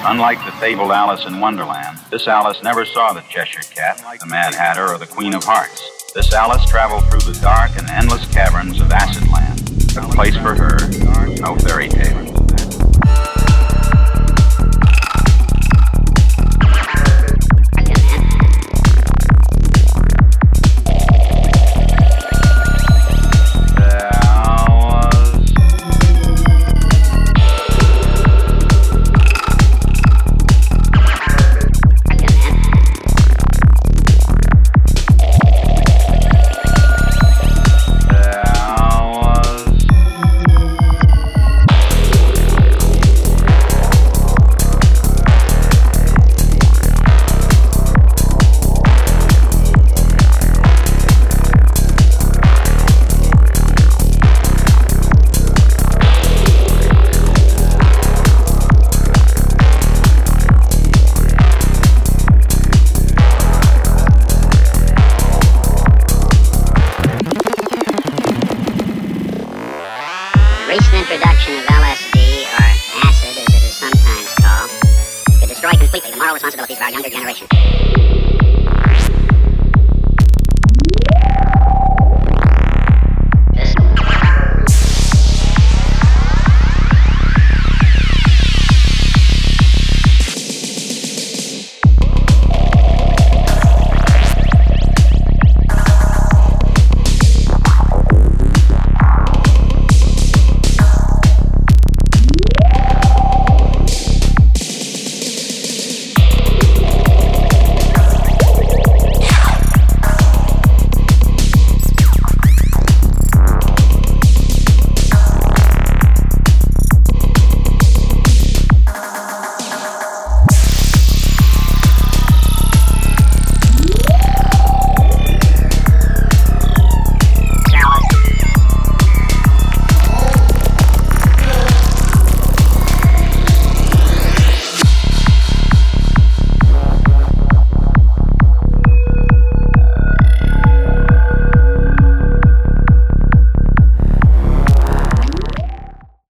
Unlike the fabled Alice in Wonderland, this Alice never saw the Cheshire Cat, the Mad Hatter, or the Queen of Hearts. This Alice traveled through the dark and endless caverns of Acid Land, a place for her, no fairy tale. Recent introduction of LSD, or acid as it is sometimes called, could destroy completely the moral responsibilities of our younger generation.